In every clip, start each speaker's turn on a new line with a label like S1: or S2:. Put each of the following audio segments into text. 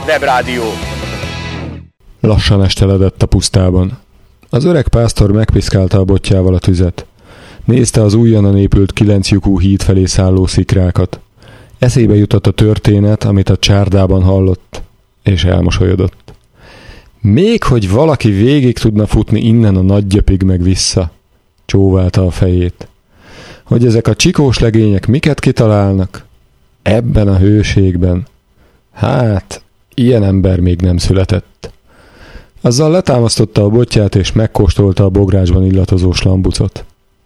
S1: Webrádió.
S2: Lassan esteledett a pusztában. Az öreg pásztor megpiszkálta a botjával a tüzet. Nézte az újonnan épült 9 lyukú híd felé szálló szikrákat. Eszébe jutott a történet, amit a csárdában hallott, és elmosolyodott. Még hogy valaki végig tudna futni innen a Nagygyöpig meg vissza, csóválta a fejét. Hogy ezek a csikós legények miket kitalálnak? Ebben a hőségben. Hát, ilyen ember még nem született. Azzal letámasztotta a botját, és megkóstolta a bográcsban illatozó slambucot.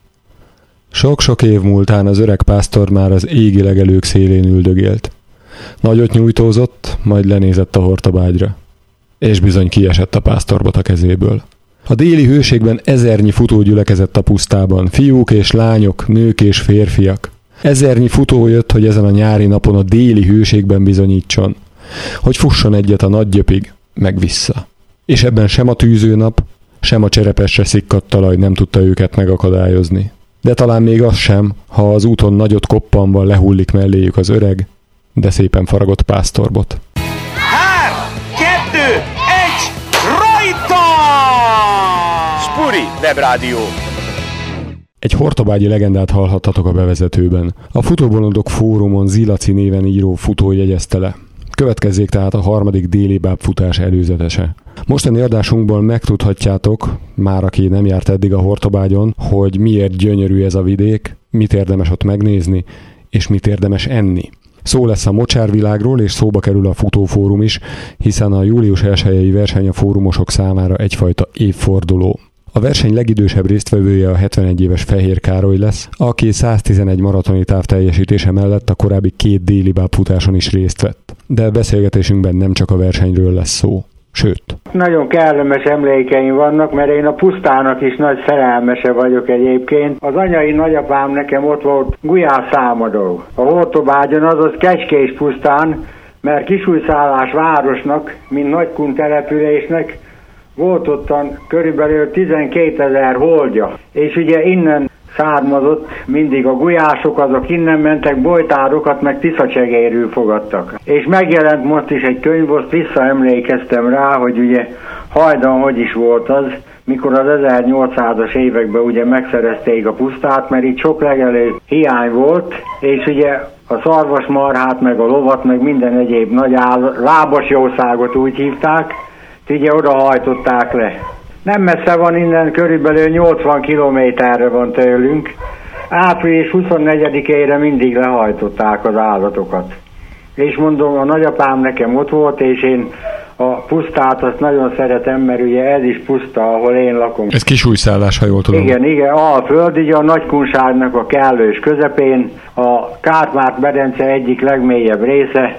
S2: Sok-sok év múltán az öreg pásztor már az égi legelők szélén üldögélt. Nagyot nyújtózott, majd lenézett a hortobágyra. És bizony kiesett a pásztorbot a kezéből. A déli hőségben 1000-nyi futó gyülekezett a pusztában, fiúk és lányok, nők és férfiak. 1000-nyi futó jött, hogy ezen a nyári napon a déli hőségben bizonyítson. Hogy fusson egyet a Nagygyöpig, meg vissza. És ebben sem a tűzőnap, sem a cserepesre szikkadt talaj nem tudta őket megakadályozni. De talán még az sem, ha az úton nagyot koppanva lehullik melléjük az öreg, de szépen faragott pásztorbot.
S1: 3, 2, 1, rajta! Spuri Webrádió.
S2: Egy hortobágyi legendát hallhattatok a bevezetőben. A Futóbolondok fórumon Zilaci néven író futó jegyezte le. Következzék tehát a 3. déli bábfutás előzetese. Mostani adásunkból megtudhatjátok, már aki nem járt eddig a Hortobágyon, hogy miért gyönyörű ez a vidék, mit érdemes ott megnézni, és mit érdemes enni. Szó lesz a mocsárvilágról, és szóba kerül a futófórum is, hiszen a július 1-i verseny a fórumosok számára egyfajta évforduló. A verseny legidősebb résztvevője a 71 éves Fehér Károly lesz, aki 111 maratoni táv teljesítése mellett a korábbi 2 déli bábfutáson is részt vett. De beszélgetésünkben nem csak a versenyről lesz szó. Sőt.
S3: Nagyon kellemes emlékeim vannak, mert én a pusztának is nagy szerelmese vagyok egyébként. Az anyai nagyapám nekem ott volt Gulyás-Számadó. A Hortobágyon, azaz Kecskés pusztán, mert Kisújszállás városnak, mint Nagykun településnek volt ottan körülbelül 12 000 holdja. És ugye innen származott mindig a gulyások, azok innen mentek, bojtárokat meg tiszacsegérül fogadtak. És megjelent most is egy könyv, azt visszaemlékeztem rá, hogy ugye hajdan hogy is volt az, mikor az 1800-as években ugye megszerezték a pusztát, mert itt sok legelő hiány volt, és ugye a szarvasmarhát, meg a lovat, meg minden egyéb nagy lábas jószágot úgy hívták, ugye oda hajtották le. Nem messze van innen, körülbelül 80 kilométerre van tőlünk. Április 24-ére mindig lehajtották az állatokat. És mondom, a nagyapám nekem ott volt, és én a pusztát azt nagyon szeretem, mert ugye ez is puszta, ahol én lakom.
S2: Ez Kisújszállás, ha jól tudom.
S3: Igen, Alföld, ugye a Nagykunságnak a kellős közepén, a Kárpát-medence egyik legmélyebb része,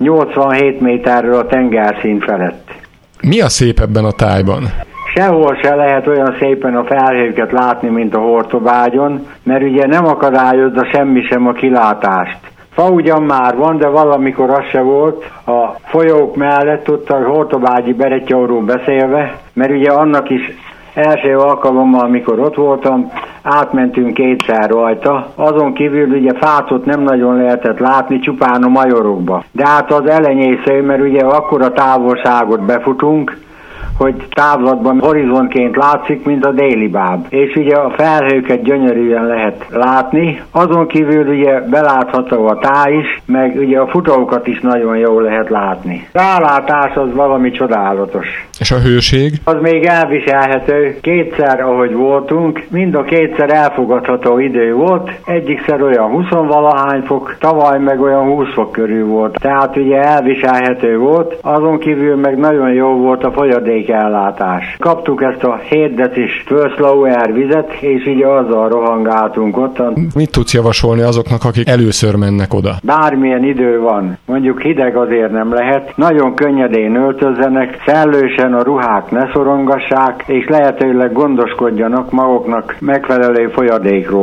S3: 87 méterről a tengerszint felett.
S2: Mi a szép ebben a tájban?
S3: Sehol se lehet olyan szépen a felhőket látni, mint a Hortobágyon, mert ugye nem akadályozza semmi sem a kilátást. Fa ugyan már van, de valamikor az se volt a folyók mellett, ott a hortobágyi Berettyóról beszélve, mert ugye annak is első alkalommal, amikor ott voltam, átmentünk 2-szer rajta. Azon kívül ugye fátot nem nagyon lehetett látni, csupán a majorokba. De hát az elenyésző, mert ugye akkora távolságot befutunk, hogy távlatban horizontként látszik, mint a déli báb. És ugye a felhőket gyönyörűen lehet látni, azon kívül ugye belátható a táj is, meg ugye a futókat is nagyon jól lehet látni. A rálátás az valami csodálatos.
S2: És a hőség?
S3: Az még elviselhető. 2-szer, ahogy voltunk, mind a 2-szer elfogadható idő volt. Egyikszer olyan 20-valahány fok, tavaly meg olyan 20 fok körül volt. Tehát ugye elviselhető volt, azon kívül meg nagyon jó volt a folyadék ellátás. Kaptuk ezt a 7 decis First Lower vizet, és így azzal rohangáltunk ottan.
S2: Mit tudsz javasolni azoknak, akik először mennek oda?
S3: Bármilyen idő van, mondjuk hideg azért nem lehet, nagyon könnyedén öltözzenek, szellősen a ruhák ne szorongassák, és lehetőleg gondoskodjanak maguknak megfelelő folyadékról.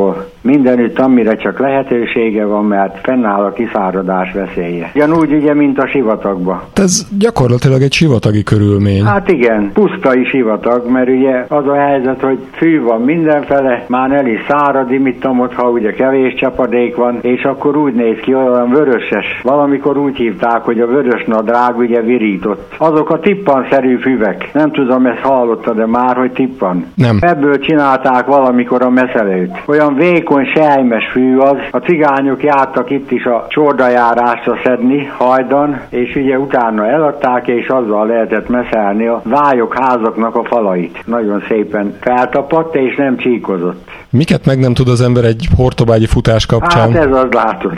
S3: mindenütt, amire csak lehetősége van, mert fennáll a kiszáradás veszélye. Ugyanúgy ugye, mint a sivatagba.
S2: Ez gyakorlatilag egy sivatagi körülmény.
S3: Hát igen, pusztai sivatag, mert ugye az a helyzet, hogy fű van mindenfele, már el is szárad, imitamot, ha ugye kevés csapadék van, és akkor úgy néz ki, olyan vöröses. Valamikor úgy hívták, hogy a vörös nadrág ugye virított. Azok a tippanszerű füvek. Nem tudom, ezt hallottad, de már, hogy tippan.
S2: Nem.
S3: Ebből csinálták valamikor a meszelőt. Olyan vékony, sejmes fű az. A cigányok jártak itt is a csordajárásra szedni hajdan, és ugye utána eladták, és azzal lehetett meszelni a vályokházaknak a falait. Nagyon szépen feltapadt, és nem csíkozott.
S2: Miket meg nem tud az ember egy hortobágyi futás kapcsán?
S3: Hát ez az, látod.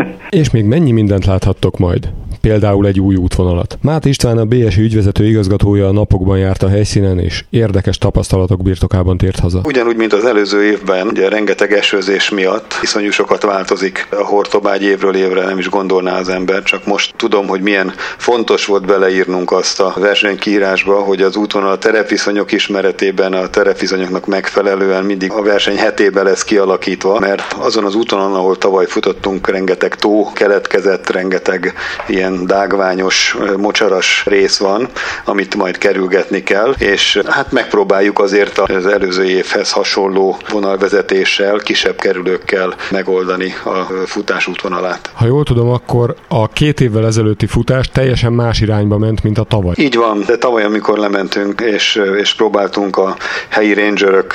S2: És még mennyi mindent láthattok majd? Például egy új útvonalat. Máté István, a BSI ügyvezető igazgatója a napokban járt a helyszínen, és érdekes tapasztalatok birtokában tért haza.
S4: Ugyanúgy, mint az előző évben, ugye rengeteg esőzés miatt iszonyú sokat változik a Hortobágy évről évre, nem is gondolná az ember, csak most tudom, hogy milyen fontos volt beleírnunk azt a versenykiírásba, hogy az útvonal a terepviszonyok ismeretében, a terepviszonyoknak megfelelően mindig a verseny hetében lesz kialakítva, mert azon az útvonalon, ahol tavaly futottunk, rengeteg tó keletkezett, rengeteg ilyen dágványos, mocsaras rész van, amit majd kerülgetni kell, és hát megpróbáljuk azért az előző évhez hasonló vonalvezetéssel, kisebb kerülőkkel megoldani a futás útvonalát.
S2: Ha jól tudom, akkor a 2 évvel ezelőtti futás teljesen más irányba ment, mint a tavaly.
S4: Így van, de tavaly, amikor lementünk, és próbáltunk a helyi rangerök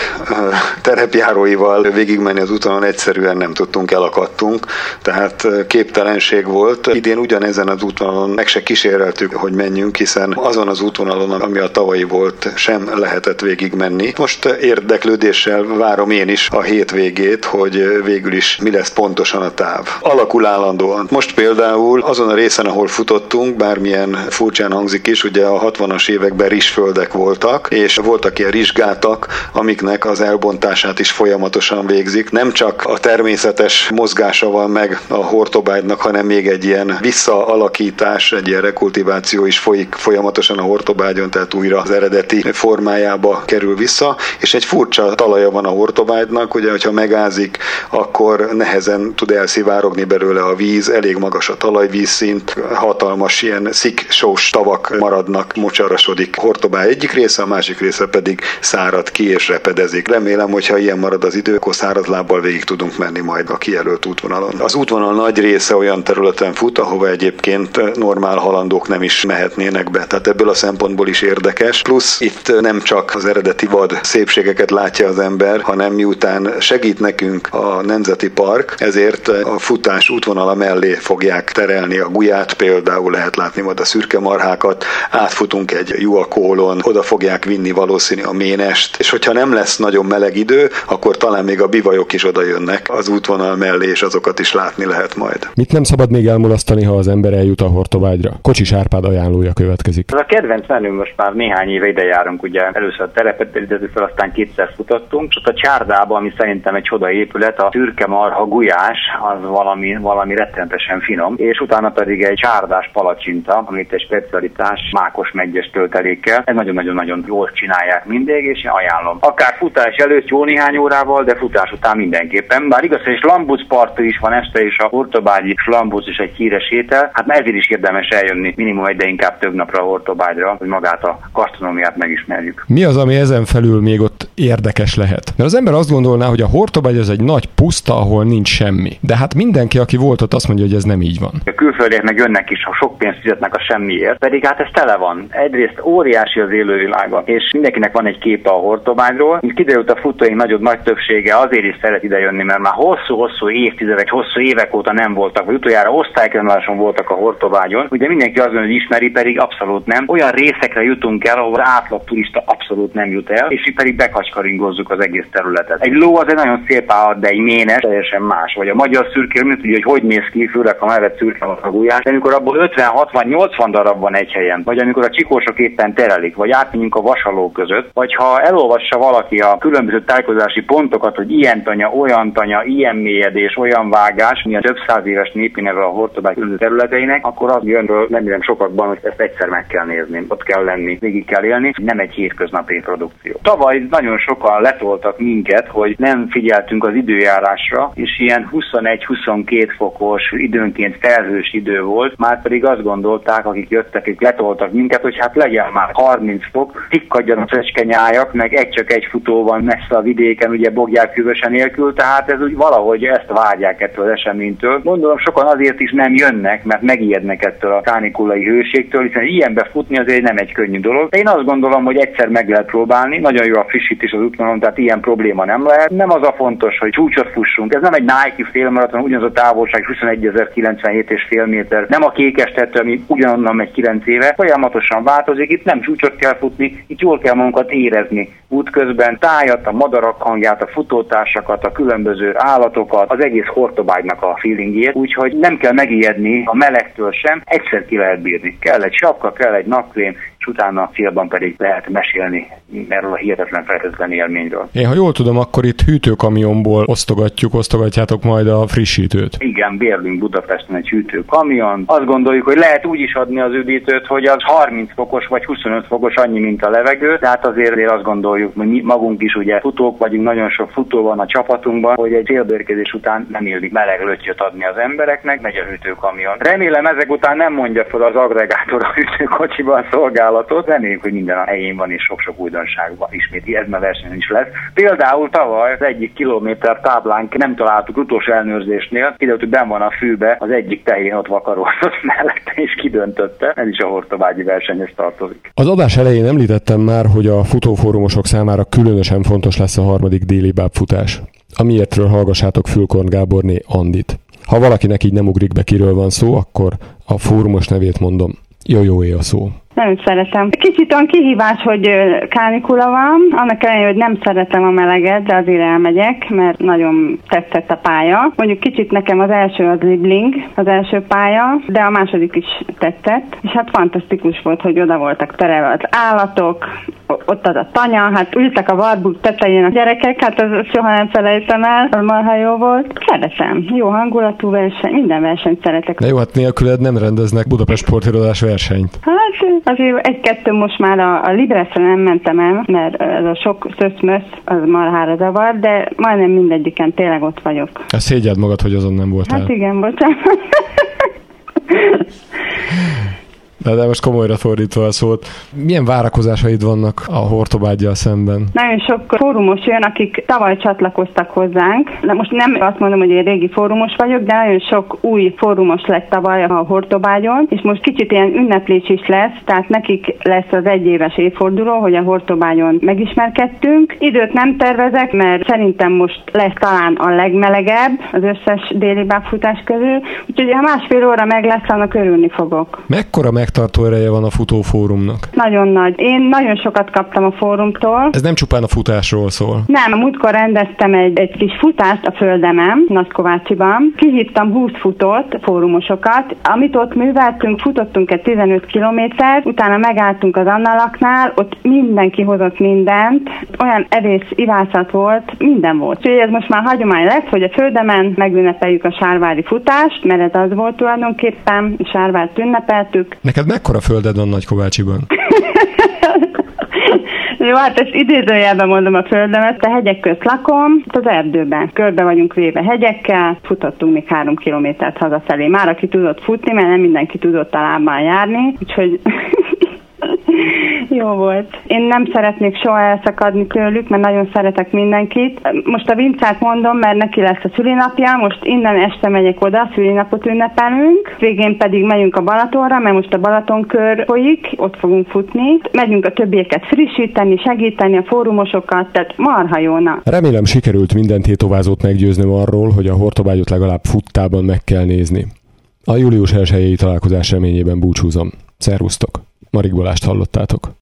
S4: terepjáróival végigmenni az útvonalon, egyszerűen nem tudtunk, elakadtunk, tehát képtelenség volt. Idén ugyanezen az útvonalon meg se kíséreltük, hogy menjünk, hiszen azon az útvonalon, ami a tavalyi volt, sem lehetett végigmenni. Most érdeklődéssel várom én is a hétvégét, hogy végül is mi lesz pontosan a táv. Alakul állandóan. Most például azon a részen, ahol futottunk, bármilyen furcsán hangzik is, ugye a 60-as években rizsföldek voltak, és voltak ilyen rizsgátak, amiknek az elbontását is folyamatosan végzik. Nem csak a természetes mozgása van meg a Hortobágynak, hanem még egy ilyen visszaalakítás, egy ilyen rekultiváció is folyik folyamatosan a Hortobágyon, tehát újra az eredeti formájába kerül vissza, és egy furcsa talaja van a Hortobágynak, ugye, hogyha megázik, akkor nehezen tud elszivárogni belőle a víz, elég magas a talajvízszint, hatalmas ilyen sziksós tavak maradnak, mocsarasodik Hortobágy egyik része, a másik része pedig szárad ki és repedezik. Remélem, hogyha ilyen marad az idő, akkor száraz lábbal végig tudunk menni majd a kijelölt útvonalon. Az útvonal nagy része olyan területen fut, ahova egyébként normál halandók nem is mehetnének be. Tehát ebből a szempontból is érdekes. Plusz itt nem csak az eredeti vad szépségeket látja az ember, hanem miután segít nekünk a Nemzeti Park, ezért a futás útvonala mellé fogják terelni a Gulyát, például lehet látni majd a szürke marhákat, átfutunk egy juakólon, oda fogják vinni valószínű a ménest, és hogyha nem lesz nagyon meleg idő, akkor talán még a bivajok is oda jönnek az útvonal mellé, és azokat is látni lehet majd.
S2: Mit nem szabad még elmulasztani, ha az ember eljut a Hortobágyra? Kocsis Árpád ajánlója következik.
S5: Ez a kedvenc menünk, most már néhány éve ide járunk, ugye először a terepet deríteni fel, aztán kétszer futottunk, és ott a csárdába, ami szerintem egy csoda épület, a szürke marha gulyás, az valami rettenetesen finom, és utána pedig egy csárdás palacsinta, amit egy specialitás mákos meggyes töltelékkel. Ez nagyon-nagyon jól csinálják mindig, és én ajánlom. Akár futás előtt jó néhány órával, de futás után mindenképpen. Bár igaz, hogy Slambucparti is van este, és a Hortobágyi Slambuc is egy híres étel. Hát ezért is érdemes eljönni minimum egy, de inkább több napra a Hortobágyra, hogy magát a gasztronómiát megismerjük.
S2: Mi az, ami ezen felül még ott érdekes lehet? Mert az ember azt gondolná, hogy a Hortobágy az egy nagy puszta, ahol nincs semmi. De hát mindenki, aki volt ott, azt mondja, hogy ez nem így van.
S5: A külföldiek meg jönnek is, ha sok pénzt fizetnek a semmiért, pedig hát ez tele van. Egyrészt óriási az élővilága, és mindenkinek van egy képe a Hortobágyról. Mint kiderült, a futóink nagy többsége azért is szeret idejönni, mert már hosszú évtizedek, hosszú évek óta nem voltak, vagy utoljára osztálykerüláson voltak a Hortobágyon. Ugye mindenki azt mondja, hogy ismeri, pedig abszolút nem. Olyan részekre jutunk el, ahol az átlag turista abszolút nem jut el, és mi pedig bekacskaringozzuk az egész területet. Egy ló az egy nagyon szép állat, de egy ménes teljesen más. Vagy a magyar szürke, nem tudja, hogy néz ki, főleg ha mellett szürke a gulyás, de amikor abból 50, 60, 80 darab van egy helyen, vagy amikor a csikósok éppen terelik, vagy átmegyünk a vasaló között, vagy ha elolvassa valaki a különböző tájékozási pontokat, hogy ilyen tanya, olyan tanya, ilyen mélyedés, olyan vágás, mi a több száz éves népi neve a Hortobágy különböző területeinek, akkor az jönről remélem sokakban, hogy ezt egyszer meg kell nézni, ott kell lenni, végig kell élni, nem egy hétköznapi produkció. Tavaly nagyon nagyon sokan letoltak minket, hogy nem figyeltünk az időjárásra, és ilyen 21-22 fokos, időnként felhős idő volt, már pedig azt gondolták, akik jöttek, akik letoltak minket, hogy hát legyen már 30 fok, tikkadjanak fecskenyájak, meg csak egy futó van messze a vidéken, ugye Boglyák-Hűvöse nélkül, tehát ez úgy valahogy ezt várják ettől az eseménytől. Gondolom sokan azért is nem jönnek, mert megijednek ettől a kánikulai hőségtől, hiszen ilyenbe futni azért nem egy könnyű dolog. De én azt gondolom, hogy egyszer meg lehet próbálni, nagyon jó a frissítés az útvonalon, tehát ilyen probléma nem lehet. Nem az a fontos, hogy csúcsot fussunk. Ez nem egy Nike félmaraton, ugyanaz a távolság 21.097,5 méter. Nem a Kékestető, ami ugyanonnan megy 9 éve, folyamatosan változik. Itt nem csúcsot kell futni, itt jól kell magunkat érezni útközben, tájat, a madarak hangját, a futótársakat, a különböző állatokat, az egész Hortobágynak a feelingjét, úgyhogy nem kell megijedni a melegtől sem, egyszer ki lehet bírni. Kell egy sapka, kell egy napkrém, és utána a célban pedig lehet mesélni erről a hihetetlen felhőtlen élményről.
S2: Én ha jól tudom, akkor itt hűtőkamionból osztogatjátok majd a frissítőt.
S5: Igen, bérlünk Budapesten egy hűtőkamion. Azt gondoljuk, hogy lehet úgy is adni az üdítőt, hogy az 30 fokos vagy 25 fokos, annyi, mint a levegő, tehát azért azt gondoljuk, hogy mi magunk is ugye futók vagyunk, nagyon sok futó van a csapatunkban, hogy egy célbérkezés után nem illik meleg löttyöt adni az embereknek, megy a hűtőkamion. Remélem ezek után nem mondja fel az agregátor a hűtőkocsiban szolgálatot, reméljük, hogy minden a helyén van és sok-sok újdonságban ismét ez a versenyen is lesz. Például tavaly az egyik kilométer táblánk nem találtuk utolsó ellenőrzésnél, kiderült, hogy benn van a fűbe, az egyik tehén ott vakarózott mellette és kidöntötte. Ez is a hortobágyi versenyhez tartozik.
S2: Az adás elején említettem már, hogy a futófórumosok számára különösen fontos lesz a harmadik déli bábfutás. Amiértről hallgassátok Fülkorn Gáborné Andit. Ha valakinek így nem ugrik be, kiről van szó, akkor a fórumos nevét mondom. Jó a szó.
S6: Nem szeretem. Kicsit olyan kihívás, hogy kánikula van, annak ellenére, hogy nem szeretem a meleget, de azért elmegyek, mert nagyon tetszett a pálya. Mondjuk kicsit nekem az első az Liebling, az első pálya, de a második is tetszett, és hát fantasztikus volt, hogy oda voltak terelve az állatok, ott az a tanya, hát ültek a Warburg tetején a gyerekek, hát az soha nem felejtem el, az marha jó volt. Szeretem. Jó hangulatú verseny, minden versenyt szeretek.
S2: De jó, hát nélküled nem rendeznek Budapest sportirodás versenyt.
S6: Hát azért egy-kettő most már a Libresre nem mentem el, mert ez a sok szöszmösz, az marhára zavar, de majdnem mindegyiken tényleg ott vagyok.
S2: Szégyeld magad, hogy azon nem voltál.
S6: Hát igen, bocsánat.
S2: De most komolyra fordítva a szót. Milyen várakozásaid vannak a Hortobággyal szemben?
S6: Nagyon sok fórumos jön, akik tavaly csatlakoztak hozzánk. De most nem azt mondom, hogy én régi fórumos vagyok, de nagyon sok új fórumos lett tavaly a Hortobágyon, és most kicsit ilyen ünneplés is lesz, tehát nekik lesz az egyéves évforduló, hogy a Hortobágyon megismerkedtünk. Időt nem tervezek, mert szerintem most lesz talán a legmelegebb az összes déli bábfutás közül, úgyhogy ha másfél óra meg lesz, annak örülni fogok.
S2: Mekkora megtartó ereje van a futófórumnak?
S6: Nagyon nagy. Én nagyon sokat kaptam a fórumtól.
S2: Ez nem csupán a futásról szól.
S6: Nem, múltkor rendeztem egy kis futást a Földemen, Nagykovácsiban. Kihívtam 20 futót, fórumosokat. Amit ott műveltünk, futottunk egy 15 kilométert, utána megálltunk az Annalaknál, ott mindenki hozott mindent, olyan evés, ivászat volt, minden volt. Úgyhogy ez most már hagyomány lesz, hogy a Földemen megünnepeljük a sárvári futást, mert ez az volt tulajdonképpen, a sárvárt ünnepeltük.
S2: Neked mekkora földed van Nagykovácsiban?
S6: Jó, hát ezt idézőjelben mondom a földemet, a hegyek közt lakom, az erdőben. Körbe vagyunk véve hegyekkel, futottunk még 3 kilométert hazafelé. Már aki tudott futni, mert nem mindenki tudott a lábbal járni, úgyhogy jó volt. Én nem szeretnék soha elszakadni tőlük, mert nagyon szeretek mindenkit. Most a Vincát mondom, mert neki lesz a szülinapja, most innen este megyek oda, szülinapot ünnepelünk, végén pedig megyünk a Balatonra, mert most a Balatonkör folyik, ott fogunk futni. Megyünk a többieket frissíteni, segíteni a fórumosokat, tehát marha jóna.
S2: Remélem sikerült minden tétovázót meggyőznöm arról, hogy a Hortobágyot legalább futtában meg kell nézni. A július 1-i találkozás reményében búcsúzom. Szervusztok! Marik Balást hallottátok.